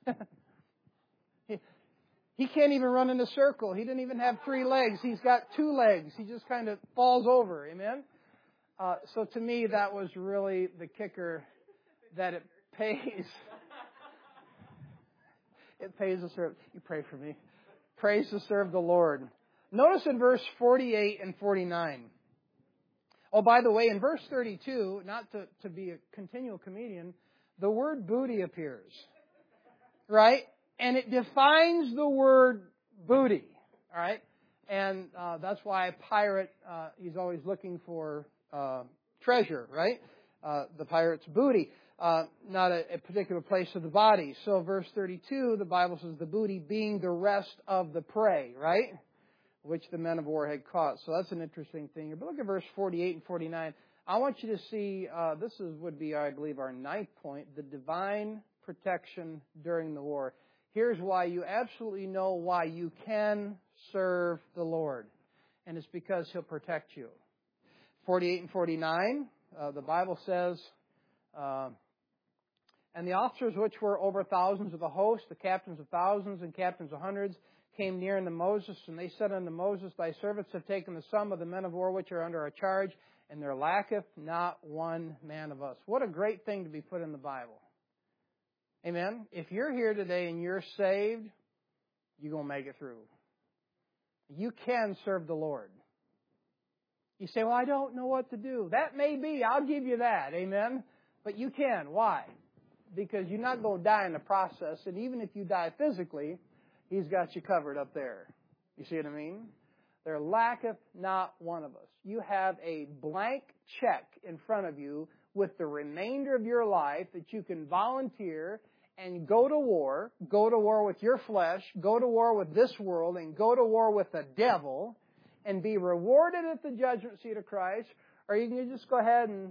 He can't even run in a circle. He didn't even have 3 legs. He's got 2 legs. He just kind of falls over. Amen? So to me, that was really the kicker, that it pays. It pays to serve. You pray for me. Praise to serve the Lord. Notice in verse 48 and 49. Oh, by the way, in verse 32, not to be a continual comedian, the word booty appears. Right? And it defines the word booty. All right? And that's why a pirate, he's always looking for treasure, right? The pirate's booty. Not a particular place of the body. So verse 32, the Bible says the booty being the rest of the prey, right? Which the men of war had caught. So that's an interesting thing here. But look at verse 48 and 49. I want you to see, would be, I believe, our 9th point, the divine protection during the war. Here's why you absolutely know why you can serve the Lord. And it's because He'll protect you. 48 and 49, the Bible says, and the officers which were over thousands of the host, the captains of thousands and captains of hundreds, came near unto Moses, and they said unto Moses, Thy servants have taken the sum of the men of war which are under our charge, and there lacketh not one man of us. What a great thing to be put in the Bible. Amen? If you're here today and you're saved, you're going to make it through. You can serve the Lord. You say, well, I don't know what to do. That may be. I'll give you that. Amen? But you can. Why? because you're not going to die in the process. And even if you die physically, He's got you covered up there. You see what I mean? There lacketh not one of us. You have a blank check in front of you with the remainder of your life that you can volunteer and go to war with your flesh, go to war with this world, and go to war with the devil, and be rewarded at the judgment seat of Christ, or you can just go ahead and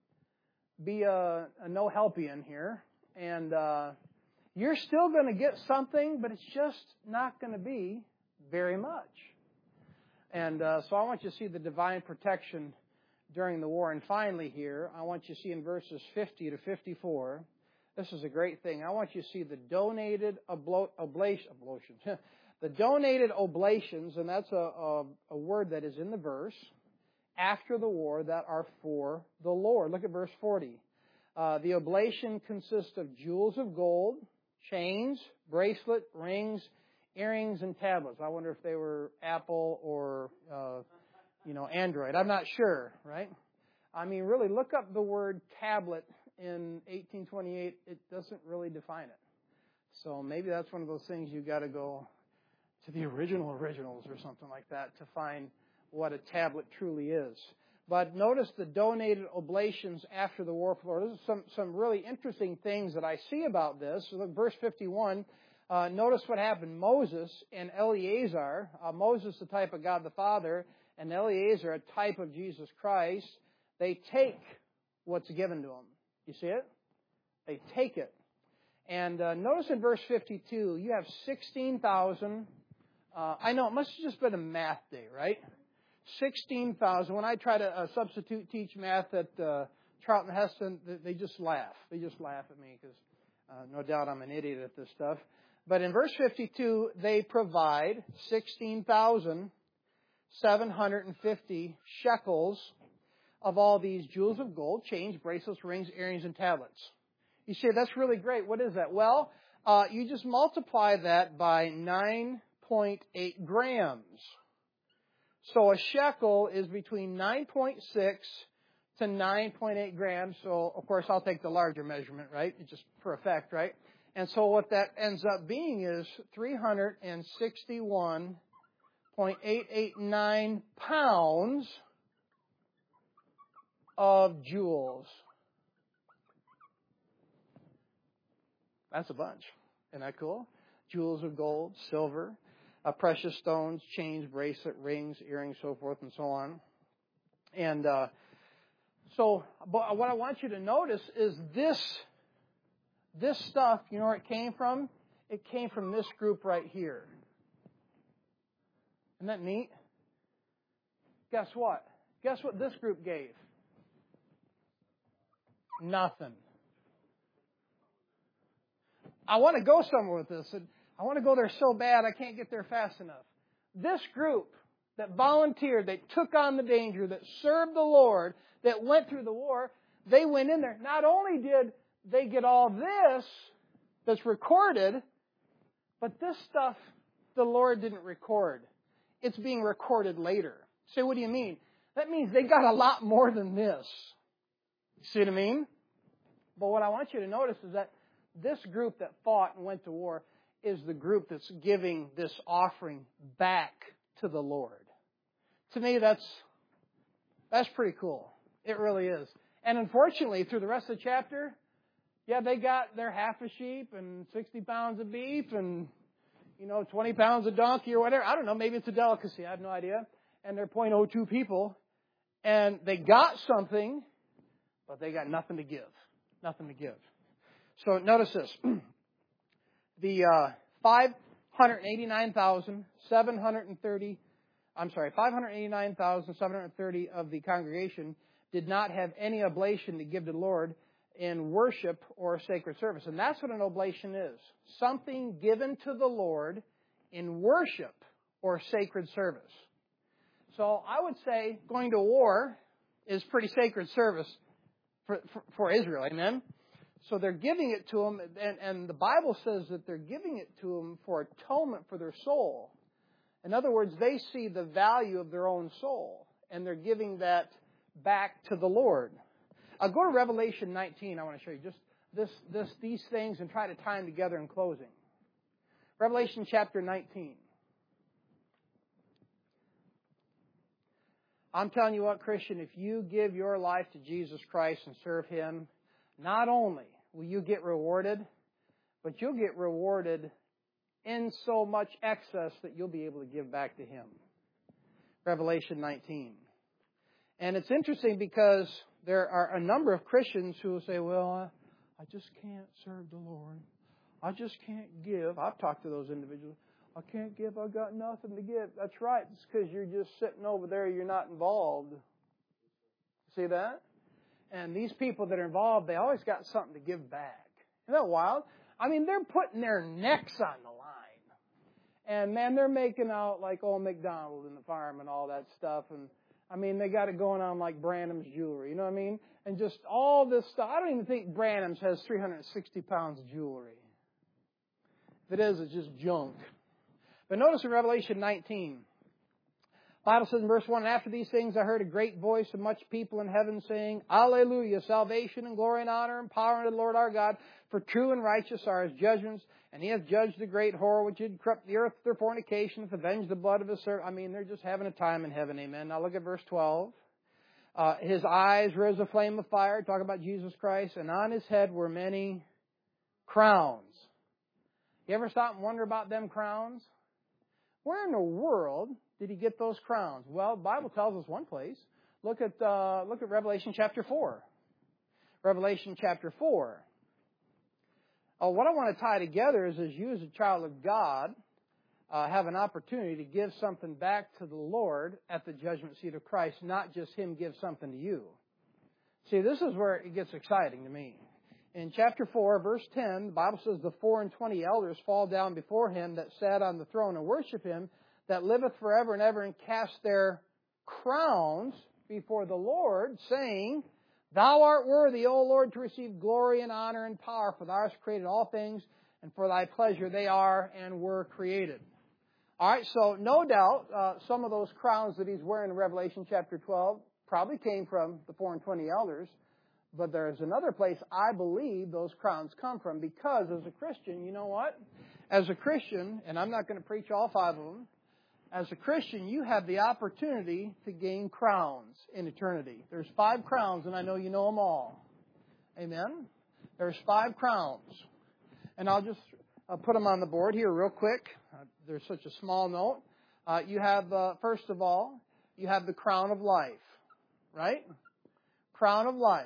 be a no-helpian here, and you're still going to get something, but it's just not going to be very much. And so I want you to see the divine protection during the war. And finally here, I want you to see in verses 50 to 54, this is a great thing. I want you to see the donated oblations. The donated oblations, and that's a word that is in the verse, after the war, that are for the Lord. Look at verse 40. The oblation consists of jewels of gold, chains, bracelet, rings, earrings, and tablets. I wonder if they were Apple or, Android. I'm not sure, right? I mean, really, look up the word tablet in 1828. It doesn't really define it. So maybe that's one of those things you've got to go to the originals or something like that to find what a tablet truly is. But notice the donated oblations after the war. There's some really interesting things that I see about this. So look, verse 51, notice what happened. Moses and Eleazar, Moses the type of God the Father, and Eleazar a type of Jesus Christ, they take what's given to them. You see it? They take it. And notice in verse 52, you have 16,000. I know, it must have just been a math day, right? 16,000. When I try to substitute teach math at Charlton Heston, they just laugh. They just laugh at me because no doubt I'm an idiot at this stuff. But in verse 52, they provide 16,750 shekels of all these jewels of gold, chains, bracelets, rings, earrings, and tablets. You say, that's really great. What is that? Well, you just multiply that by 9.8 grams. So a shekel is between 9.6 to 9.8 grams. So, of course, I'll take the larger measurement, right? Just for effect, right? And so what that ends up being is 361.889 pounds of jewels. That's a bunch. Isn't that cool? Jewels of gold, silver, precious stones, chains, bracelet, rings, earrings, so forth and so on. And but what I want you to notice is this stuff, you know where it came from? It came from this group right here. Isn't that neat? Guess what? Guess what this group gave? Nothing. I want to go somewhere with this. I want to go there so bad I can't get there fast enough. This group that volunteered, that took on the danger, that served the Lord, that went through the war, they went in there. Not only did they get all this that's recorded, but this stuff the Lord didn't record. It's being recorded later. So what do you mean? That means they got a lot more than this. See what I mean? But what I want you to notice is that this group that fought and went to war is the group that's giving this offering back to the Lord. To me, that's pretty cool. It really is. And unfortunately, through the rest of the chapter, they got their half a sheep and 60 pounds of beef and, 20 pounds of donkey or whatever. I don't know. Maybe it's a delicacy. I have no idea. And they're 0.02 people. And they got something, but they got nothing to give. Nothing to give. So notice this. The 589,730 of the congregation did not have any oblation to give to the Lord in worship or sacred service. And that's what an oblation is. Something given to the Lord in worship or sacred service. So I would say going to war is pretty sacred service for Israel. Amen? So they're giving it to them, and the Bible says that they're giving it to them for atonement for their soul. In other words, they see the value of their own soul, and they're giving that back to the Lord. I'll go to Revelation 19. I want to show you just these things and try to tie them together in closing. Revelation chapter 19. I'm telling you what, Christian, if you give your life to Jesus Christ and serve Him, not only will you get rewarded, but you'll get rewarded in so much excess that you'll be able to give back to Him. Revelation 19. And it's interesting because there are a number of Christians who will say, well, I just can't serve the Lord. I just can't give. I've talked to those individuals. I can't give. I've got nothing to give. That's right. It's because you're just sitting over there. You're not involved. See that? And these people that are involved, they always got something to give back. Isn't that wild? I mean, they're putting their necks on the line. And, man, they're making out like old McDonald and the fireman and all that stuff. And, I mean, they got it going on like Branham's jewelry. You know what I mean? And just all this stuff. I don't even think Branham's has 360 pounds of jewelry. If it is, it's just junk. But notice in Revelation 19, the Bible says in verse 1, and after these things I heard a great voice of much people in heaven saying, Alleluia, salvation and glory and honor and power unto the Lord our God, for true and righteous are His judgments, and He hath judged the great whore which had corrupt the earth with their fornication, hath avenged the blood of His servants. I mean, they're just having a time in heaven, amen. Now look at verse 12. His eyes were as a flame of fire, talking about Jesus Christ, and on His head were many crowns. You ever stop and wonder about them crowns? Where in the world did He get those crowns? Well, the Bible tells us one place. Look at Revelation chapter 4. Revelation chapter 4. What I want to tie together is as you as a child of God have an opportunity to give something back to the Lord at the judgment seat of Christ, not just Him give something to you. See, this is where it gets exciting to me. In chapter 4, verse 10, the Bible says, the 24 elders fall down before Him that sat on the throne and worship Him that liveth forever and ever, and cast their crowns before the Lord, saying, Thou art worthy, O Lord, to receive glory and honor and power, for Thou hast created all things, and for Thy pleasure they are and were created. All right, so no doubt some of those crowns that He's wearing in Revelation chapter 12 probably came from the 24 elders. But there's another place I believe those crowns come from, because as a Christian, you know what? As a Christian, and I'm not going to preach all 5 of them, as a Christian, you have the opportunity to gain crowns in eternity. There's 5 crowns, and I know you know them all. Amen? There's 5 crowns. And I'll just put them on the board here real quick. There's such a small note. You have, first of all, you have the crown of life. Right? Crown of life.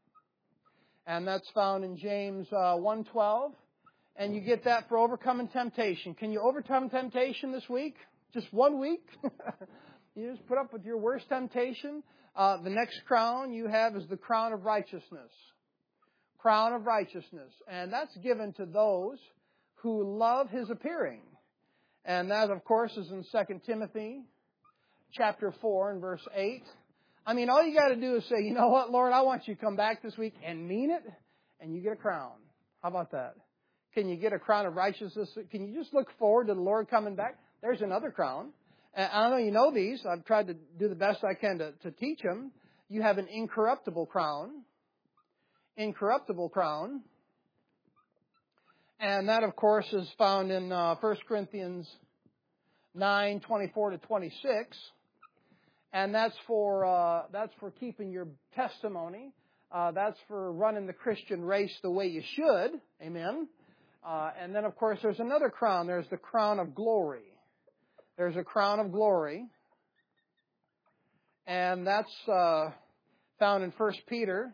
And that's found in James 1:12. And you get that for overcoming temptation. Can you overcome temptation this week? Just 1 week? You just put up with your worst temptation. The next crown you have is the crown of righteousness. Crown of righteousness. And that's given to those who love His appearing. And that, of course, is in 2 Timothy chapter 4 and verse 8. I mean, all you got to do is say, you know what, Lord, I want you to come back this week and mean it, and you get a crown. How about that? Can you get a crown of righteousness? Can you just look forward to the Lord coming back? There's another crown. And I know you know these. I've tried to do the best I can to teach them. You have an incorruptible crown. Incorruptible crown. And that, of course, is found in 1 Corinthians 9:24 to 26. And that's for keeping your testimony. That's for running the Christian race the way you should. Amen. And then, of course, there's another crown. There's the crown of glory. There's a crown of glory. And that's found in 1 Peter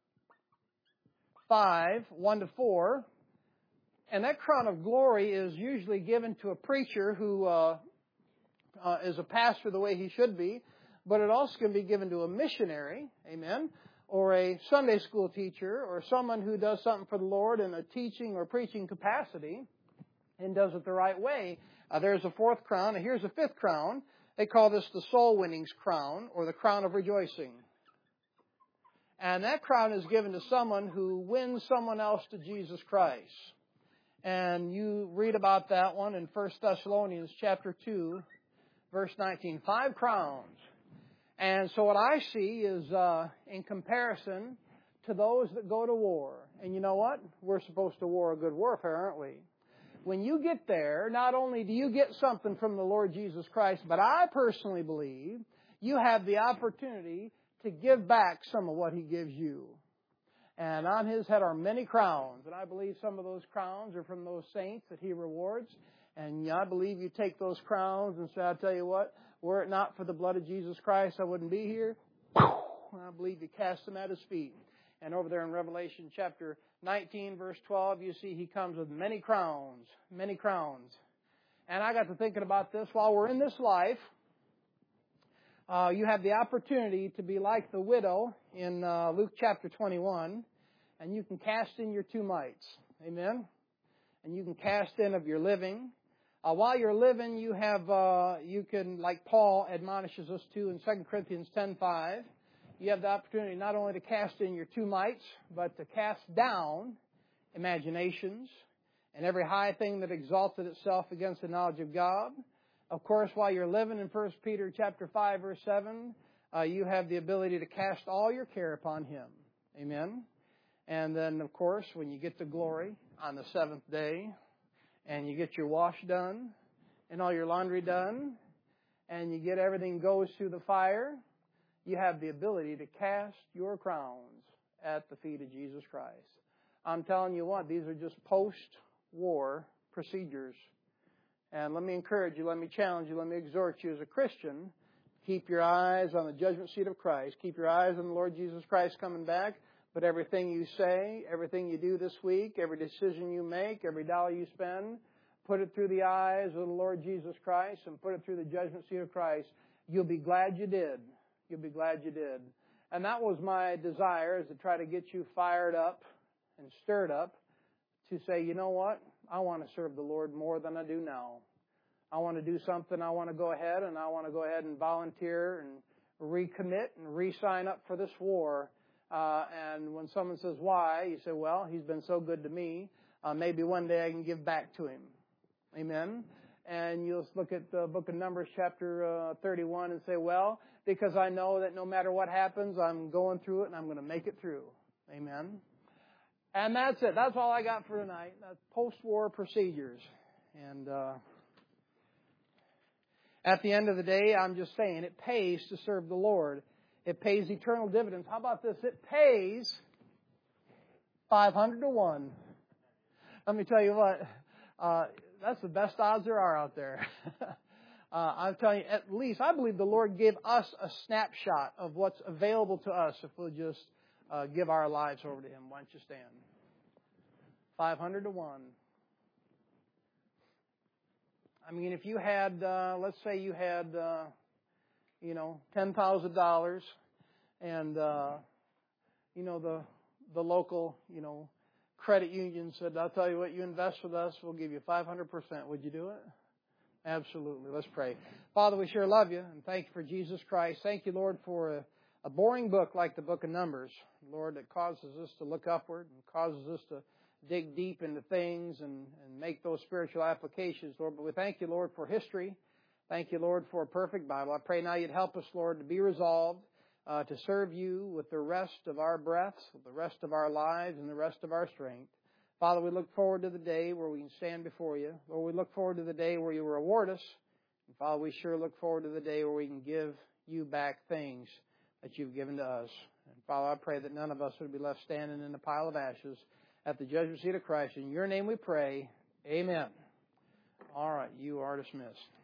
5:1-4. And that crown of glory is usually given to a preacher who is a pastor the way he should be. But it also can be given to a missionary, amen, or a Sunday school teacher, or someone who does something for the Lord in a teaching or preaching capacity and does it the right way. There's a 4th crown, and here's a 5th crown. They call this the soul winnings crown, or the crown of rejoicing. And that crown is given to someone who wins someone else to Jesus Christ. And you read about that one in 1 Thessalonians chapter 2, verse 19. 5 crowns. And so what I see is, in comparison to those that go to war. And you know what? We're supposed to war a good warfare, aren't we? When you get there, not only do you get something from the Lord Jesus Christ, but I personally believe you have the opportunity to give back some of what He gives you. And on His head are many crowns. And I believe some of those crowns are from those saints that He rewards. And I believe you take those crowns and say, I'll tell you what, were it not for the blood of Jesus Christ, I wouldn't be here. And I believe you cast them at His feet. And over there in Revelation chapter 19, verse 12, you see He comes with many crowns, many crowns. And I got to thinking about this. While we're in this life, you have the opportunity to be like the widow in Luke chapter 21, and you can cast in your two mites. Amen? And you can cast in of your living. While you're living, you can, like Paul admonishes us to in 2 Corinthians 10:5, you have the opportunity not only to cast in your two mites, but to cast down imaginations and every high thing that exalted itself against the knowledge of God. Of course, while you're living in 1 Peter chapter 5, verse 7, you have the ability to cast all your care upon Him. Amen? And then, of course, when you get to glory on the seventh day, and you get your wash done, and all your laundry done, and you get everything goes through the fire, you have the ability to cast your crowns at the feet of Jesus Christ. I'm telling you what, these are just post-war procedures. And let me encourage you, let me challenge you, let me exhort you as a Christian, keep your eyes on the judgment seat of Christ. Keep your eyes on the Lord Jesus Christ coming back. But everything you say, everything you do this week, every decision you make, every dollar you spend, put it through the eyes of the Lord Jesus Christ and put it through the judgment seat of Christ. You'll be glad you did. You'll be glad you did. And that was my desire, is to try to get you fired up and stirred up to say, you know what? I want to serve the Lord more than I do now. I want to do something. I want to go ahead and volunteer and recommit and re-sign up for this war. And when someone says why, you say, well, He's been so good to me. Maybe one day I can give back to Him. Amen. And you'll look at the book of Numbers chapter 31 and say, well, because I know that no matter what happens, I'm going through it and I'm going to make it through. Amen. And that's it. That's all I got for tonight. That's post-war procedures. And at the end of the day, I'm just saying it pays to serve the Lord. It pays eternal dividends. How about this? It pays 500 to 1. Let me tell you what. That's the best odds there are out there. I'm telling you, at least I believe the Lord gave us a snapshot of what's available to us if we'll just give our lives over to Him. Why don't you stand? 500 to 1. I mean, if you had, let's say you had, $10,000, and the local, credit union said, I'll tell you what, you invest with us, we'll give you 500%. Would you do it? Absolutely. Let's pray. Father, we sure love You, and thank You for Jesus Christ. Thank You, Lord, for a boring book like the book of Numbers, Lord, that causes us to look upward and causes us to dig deep into things and make those spiritual applications, Lord. But we thank You, Lord, for history. Thank You, Lord, for a perfect Bible. I pray now You'd help us, Lord, to be resolved to serve You with the rest of our breaths, with the rest of our lives, and the rest of our strength. Father, we look forward to the day where we can stand before You. Lord, we look forward to the day where You reward us. And Father, we sure look forward to the day where we can give You back things that You've given to us. And Father, I pray that none of us would be left standing in a pile of ashes at the judgment seat of Christ. In Your name we pray. Amen. All right, you are dismissed.